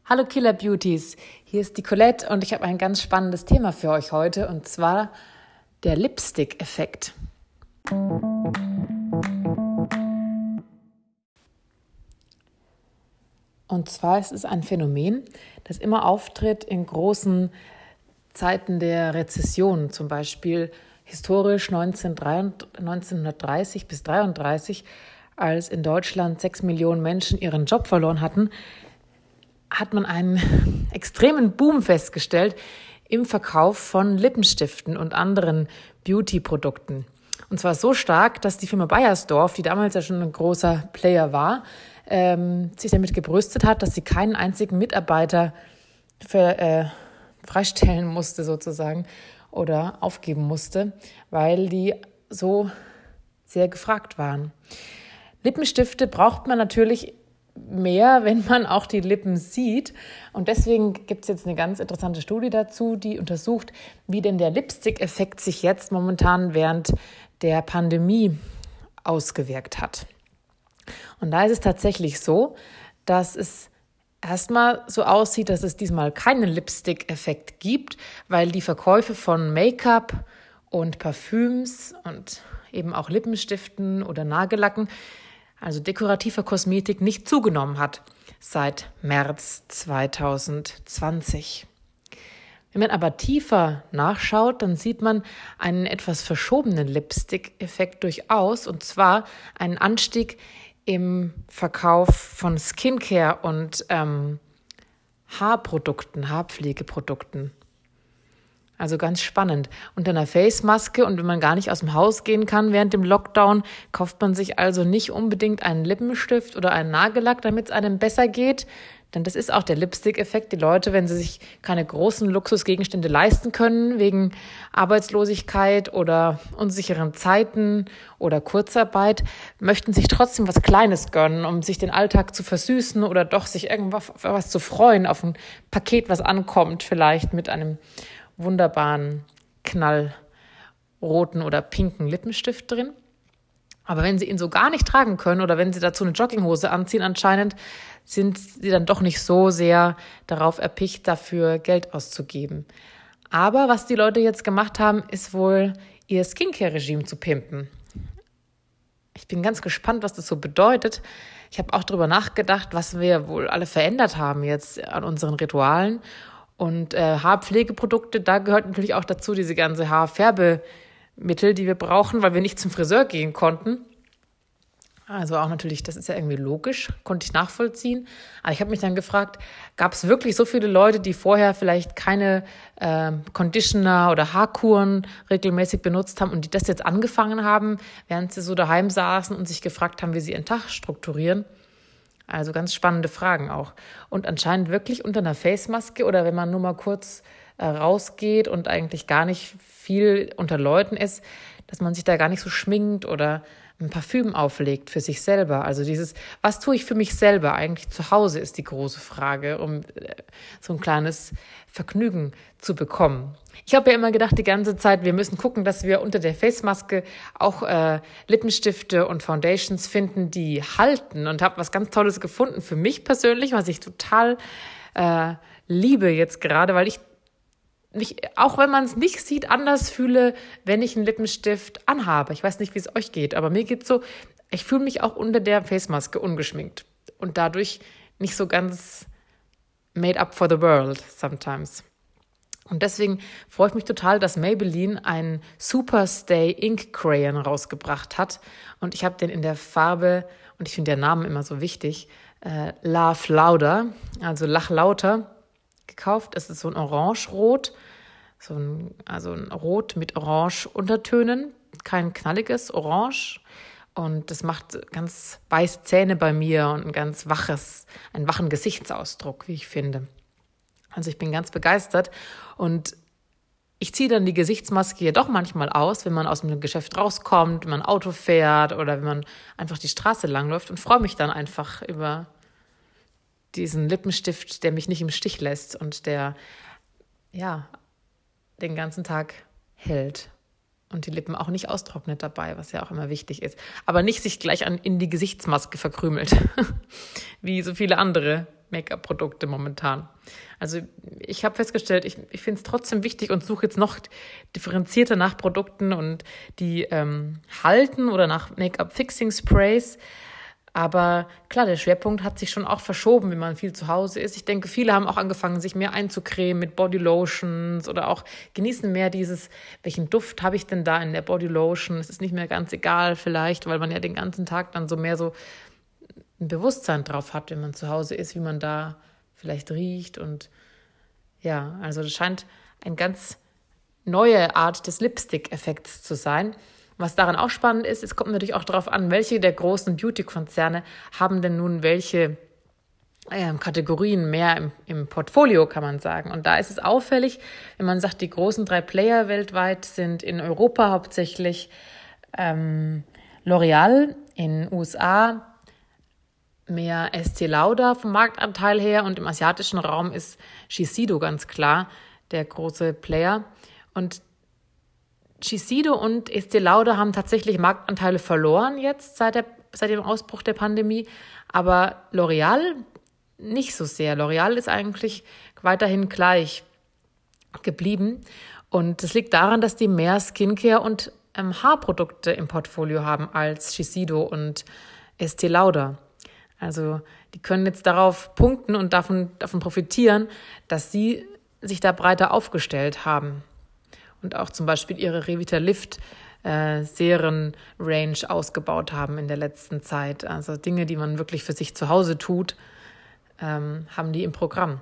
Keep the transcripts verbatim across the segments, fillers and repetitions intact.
Hallo Killer Beauties, hier ist die Colette und ich habe ein ganz spannendes Thema für euch heute und zwar der Lipstick-Effekt. Und zwar ist es ein Phänomen, das immer auftritt in großen Zeiten der Rezession, zum Beispiel historisch neunzehnhundertdreißig bis dreiunddreißig, als in Deutschland sechs Millionen Menschen ihren Job verloren hatten, hat man einen extremen Boom festgestellt im Verkauf von Lippenstiften und anderen Beauty-Produkten. Und zwar so stark, dass die Firma Beiersdorf, die damals ja schon ein großer Player war, ähm, sich damit gebrüstet hat, dass sie keinen einzigen Mitarbeiter für, äh, freistellen musste sozusagen oder aufgeben musste, weil die so sehr gefragt waren. Lippenstifte braucht man natürlich mehr, wenn man auch die Lippen sieht. Und deswegen gibt es jetzt eine ganz interessante Studie dazu, die untersucht, wie denn der Lipstick-Effekt sich jetzt momentan während der Pandemie ausgewirkt hat. Und da ist es tatsächlich so, dass es erstmal so aussieht, dass es diesmal keinen Lipstick-Effekt gibt, weil die Verkäufe von Make-up und Parfüms und eben auch Lippenstiften oder Nagellacken, also dekorativer Kosmetik, nicht zugenommen hat seit März zweitausendzwanzig. Wenn man aber tiefer nachschaut, dann sieht man einen etwas verschobenen Lipstick-Effekt durchaus, und zwar einen Anstieg im Verkauf von Skincare und ähm, Haarprodukten, Haarpflegeprodukten. Also ganz spannend. Unter einer Face-Maske und wenn man gar nicht aus dem Haus gehen kann während dem Lockdown, kauft man sich also nicht unbedingt einen Lippenstift oder einen Nagellack, damit es einem besser geht. Denn das ist auch der Lipstick-Effekt. Die Leute, wenn sie sich keine großen Luxusgegenstände leisten können, wegen Arbeitslosigkeit oder unsicheren Zeiten oder Kurzarbeit, möchten sich trotzdem was Kleines gönnen, um sich den Alltag zu versüßen oder doch sich irgendwas was zu freuen, auf ein Paket, was ankommt, vielleicht mit einem wunderbaren, knallroten oder pinken Lippenstift drin. Aber wenn sie ihn so gar nicht tragen können oder wenn sie dazu eine Jogginghose anziehen, anscheinend sind sie dann doch nicht so sehr darauf erpicht, dafür Geld auszugeben. Aber was die Leute jetzt gemacht haben, ist wohl ihr Skincare-Regime zu pimpen. Ich bin ganz gespannt, was das so bedeutet. Ich habe auch darüber nachgedacht, was wir wohl alle verändert haben jetzt an unseren Ritualen. Und äh, Haarpflegeprodukte, da gehört natürlich auch dazu diese ganze Haarfärbemittel, die wir brauchen, weil wir nicht zum Friseur gehen konnten. Also auch natürlich, das ist ja irgendwie logisch, konnte ich nachvollziehen. Aber ich habe mich dann gefragt, gab es wirklich so viele Leute, die vorher vielleicht keine äh, Conditioner oder Haarkuren regelmäßig benutzt haben und die das jetzt angefangen haben, während sie so daheim saßen und sich gefragt haben, wie sie ihren Tag strukturieren? Also ganz spannende Fragen auch. Und anscheinend wirklich unter einer Face-Maske oder wenn man nur mal kurz äh, rausgeht und eigentlich gar nicht viel unter Leuten ist, dass man sich da gar nicht so schminkt oder ein Parfüm auflegt für sich selber. Also dieses, was tue ich für mich selber eigentlich zu Hause, ist die große Frage, um äh, so ein kleines Vergnügen zu bekommen. Ich habe ja immer gedacht die ganze Zeit, wir müssen gucken, dass wir unter der Face-Maske auch äh, Lippenstifte und Foundations finden, die halten, und habe was ganz Tolles gefunden für mich persönlich, was ich total äh, liebe jetzt gerade, weil ich mich, auch wenn man es nicht sieht, anders fühle, wenn ich einen Lippenstift anhabe. Ich weiß nicht, wie es euch geht, aber mir geht's so, ich fühle mich auch unter der Face-Maske ungeschminkt und dadurch nicht so ganz made up for the world sometimes. Und deswegen freue ich mich total, dass Maybelline einen Superstay Ink Crayon rausgebracht hat. Und ich habe den in der Farbe, und ich finde den Namen immer so wichtig, äh, Laugh Louder, also Lach lauter, gekauft. Es ist so ein Orange-Rot, so ein, also ein Rot mit Orange-Untertönen, kein knalliges Orange. Und das macht ganz weiße Zähne bei mir und ein ganz waches, einen wachen Gesichtsausdruck, wie ich finde. Also ich bin ganz begeistert und ich ziehe dann die Gesichtsmaske ja doch manchmal aus, wenn man aus dem Geschäft rauskommt, wenn man Auto fährt oder wenn man einfach die Straße langläuft, und freue mich dann einfach über diesen Lippenstift, der mich nicht im Stich lässt und der ja den ganzen Tag hält und die Lippen auch nicht austrocknet dabei, was ja auch immer wichtig ist. Aber nicht sich gleich an, in die Gesichtsmaske verkrümelt, wie so viele andere Make-up-Produkte momentan. Also ich habe festgestellt, ich, ich finde es trotzdem wichtig und suche jetzt noch differenzierter nach Produkten und die ähm, halten oder nach Make-up-Fixing-Sprays. Aber klar, der Schwerpunkt hat sich schon auch verschoben, wenn man viel zu Hause ist. Ich denke, viele haben auch angefangen, sich mehr einzucremen mit Bodylotions oder auch genießen mehr dieses, welchen Duft habe ich denn da in der Bodylotion? Es ist nicht mehr ganz egal vielleicht, weil man ja den ganzen Tag dann so mehr so ein Bewusstsein drauf hat, wenn man zu Hause ist, wie man da vielleicht riecht. Und ja, also das scheint eine ganz neue Art des Lipstick-Effekts zu sein. Was daran auch spannend ist, es kommt natürlich auch darauf an, welche der großen Beauty-Konzerne haben denn nun welche äh, Kategorien mehr im, im Portfolio, kann man sagen. Und da ist es auffällig, wenn man sagt, die großen drei Player weltweit sind in Europa hauptsächlich ähm, L'Oreal, in den U S A mehr Estée Lauder vom Marktanteil her und im asiatischen Raum ist Shiseido ganz klar der große Player. Und Shiseido und Estée Lauder haben tatsächlich Marktanteile verloren jetzt seit, der, seit dem Ausbruch der Pandemie, aber L'Oreal nicht so sehr. L'Oreal ist eigentlich weiterhin gleich geblieben und das liegt daran, dass die mehr Skincare und ähm, Haarprodukte im Portfolio haben als Shiseido und Estée Lauder. Also die können jetzt darauf punkten und davon, davon profitieren, dass sie sich da breiter aufgestellt haben. Und auch zum Beispiel ihre Revitalift äh, Serien-Range ausgebaut haben in der letzten Zeit. Also Dinge, die man wirklich für sich zu Hause tut, ähm, haben die im Programm.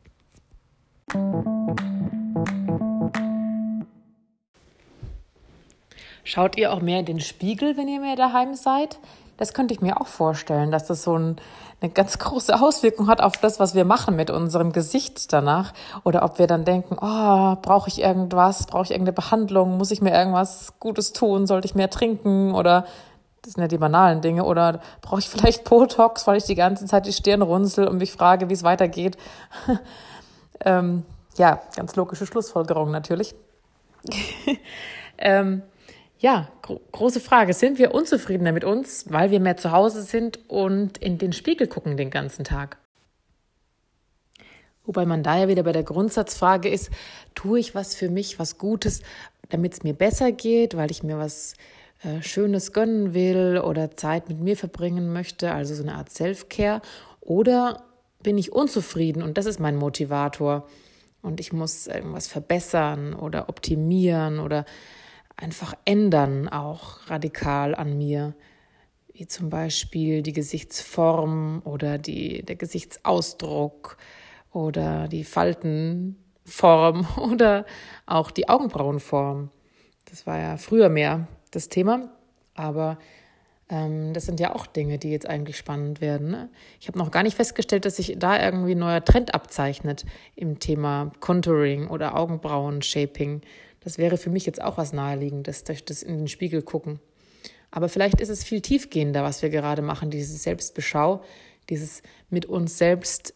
Schaut ihr auch mehr in den Spiegel, wenn ihr mehr daheim seid? Das könnte ich mir auch vorstellen, dass das so ein, eine ganz große Auswirkung hat auf das, was wir machen mit unserem Gesicht danach. Oder ob wir dann denken, oh, brauche ich irgendwas, brauche ich irgendeine Behandlung, muss ich mir irgendwas Gutes tun, sollte ich mehr trinken oder, das sind ja die banalen Dinge, oder brauche ich vielleicht Botox, weil ich die ganze Zeit die Stirn runzel und mich frage, wie es weitergeht. ähm, ja, ganz logische Schlussfolgerung natürlich. ähm, Ja, gro- große Frage. Sind wir unzufriedener mit uns, weil wir mehr zu Hause sind und in den Spiegel gucken den ganzen Tag? Wobei man da ja wieder bei der Grundsatzfrage ist, tue ich was für mich, was Gutes, damit es mir besser geht, weil ich mir was äh, Schönes gönnen will oder Zeit mit mir verbringen möchte, also so eine Art Self-Care, oder bin ich unzufrieden und das ist mein Motivator und ich muss irgendwas verbessern oder optimieren oder einfach ändern, auch radikal an mir, wie zum Beispiel die Gesichtsform oder die, der Gesichtsausdruck oder die Faltenform oder auch die Augenbrauenform. Das war ja früher mehr das Thema, aber ähm, das sind ja auch Dinge, die jetzt eigentlich spannend werden. Ne? Ich habe noch gar nicht festgestellt, dass sich da irgendwie ein neuer Trend abzeichnet im Thema Contouring oder Augenbrauen-Shaping. Das wäre für mich jetzt auch was Naheliegendes, das, das in den Spiegel gucken. Aber vielleicht ist es viel tiefgehender, was wir gerade machen, diese Selbstbeschau, dieses mit uns selbst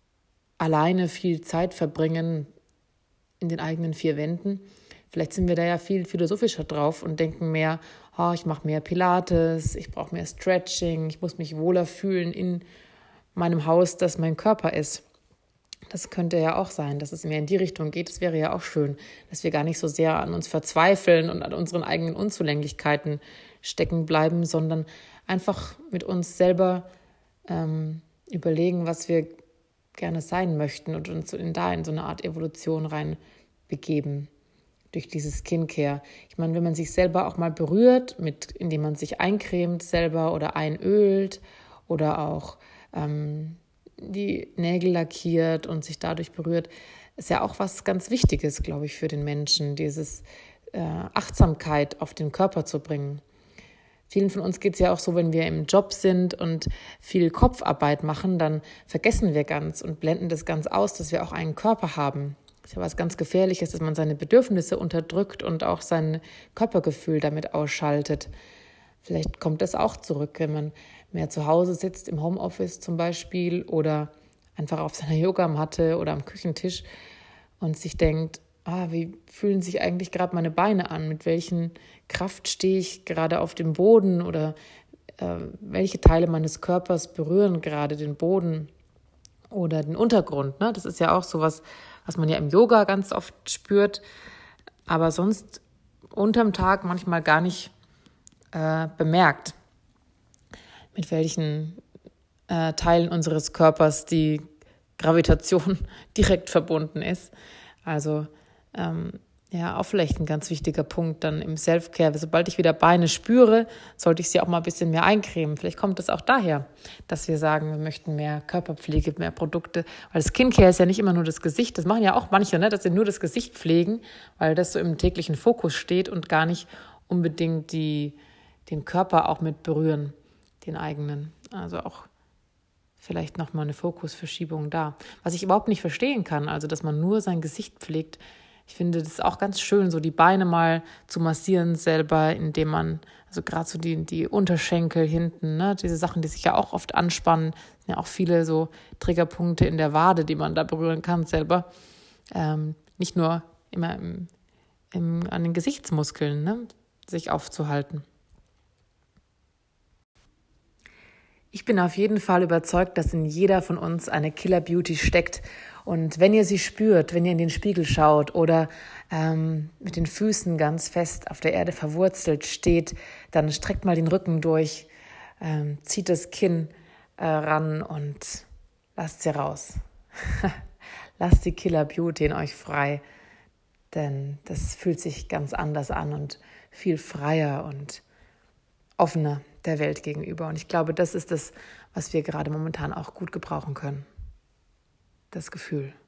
alleine viel Zeit verbringen in den eigenen vier Wänden. Vielleicht sind wir da ja viel philosophischer drauf und denken mehr, oh, ich mache mehr Pilates, ich brauche mehr Stretching, ich muss mich wohler fühlen in meinem Haus, das mein Körper ist. Das könnte ja auch sein, dass es mehr in die Richtung geht. Das wäre ja auch schön, dass wir gar nicht so sehr an uns verzweifeln und an unseren eigenen Unzulänglichkeiten stecken bleiben, sondern einfach mit uns selber ähm, überlegen, was wir gerne sein möchten und uns in, da in so eine Art Evolution rein begeben durch dieses Skincare. Ich meine, wenn man sich selber auch mal berührt, mit, indem man sich eincremt selber oder einölt oder auch ähm, die Nägel lackiert und sich dadurch berührt, ist ja auch was ganz Wichtiges, glaube ich, für den Menschen, dieses äh, Achtsamkeit auf den Körper zu bringen. Vielen von uns geht es ja auch so, wenn wir im Job sind und viel Kopfarbeit machen, dann vergessen wir ganz und blenden das ganz aus, dass wir auch einen Körper haben. Das ist ja was ganz Gefährliches, dass man seine Bedürfnisse unterdrückt und auch sein Körpergefühl damit ausschaltet. Vielleicht kommt das auch zurück, wenn man mehr zu Hause sitzt, im Homeoffice zum Beispiel oder einfach auf seiner Yogamatte oder am Küchentisch und sich denkt, ah, wie fühlen sich eigentlich gerade meine Beine an? Mit welchen Kraft stehe ich gerade auf dem Boden oder äh, welche Teile meines Körpers berühren gerade den Boden? oder den Untergrund. Ne? Das ist ja auch sowas, was man ja im Yoga ganz oft spürt, aber sonst unterm Tag manchmal gar nicht äh, bemerkt, mit welchen äh, Teilen unseres Körpers die Gravitation direkt verbunden ist. Also ähm, ja, auch vielleicht ein ganz wichtiger Punkt dann im Self-Care. Sobald ich wieder Beine spüre, sollte ich sie auch mal ein bisschen mehr eincremen. Vielleicht kommt es auch daher, dass wir sagen, wir möchten mehr Körperpflege, mehr Produkte. Weil Skincare ist ja nicht immer nur das Gesicht. Das machen ja auch manche, ne, dass sie nur das Gesicht pflegen, weil das so im täglichen Fokus steht und gar nicht unbedingt die, den Körper auch mit berühren, den eigenen. Also auch vielleicht nochmal eine Fokusverschiebung da. Was ich überhaupt nicht verstehen kann, also dass man nur sein Gesicht pflegt. Ich finde das auch ganz schön, so die Beine mal zu massieren selber, indem man, also gerade so die, die Unterschenkel hinten, ne, diese Sachen, die sich ja auch oft anspannen, sind ja auch viele so Triggerpunkte in der Wade, die man da berühren kann selber. Ähm, nicht nur immer im, im, an den Gesichtsmuskeln, ne, sich aufzuhalten. Ich bin auf jeden Fall überzeugt, dass in jeder von uns eine Killer Beauty steckt. Und wenn ihr sie spürt, wenn ihr in den Spiegel schaut oder ähm, mit den Füßen ganz fest auf der Erde verwurzelt steht, dann streckt mal den Rücken durch, ähm, zieht das Kinn äh, ran und lasst sie raus. Lasst die Killer Beauty in euch frei, denn das fühlt sich ganz anders an und viel freier und offener der Welt gegenüber. Und ich glaube, das ist das, was wir gerade momentan auch gut gebrauchen können. Das Gefühl.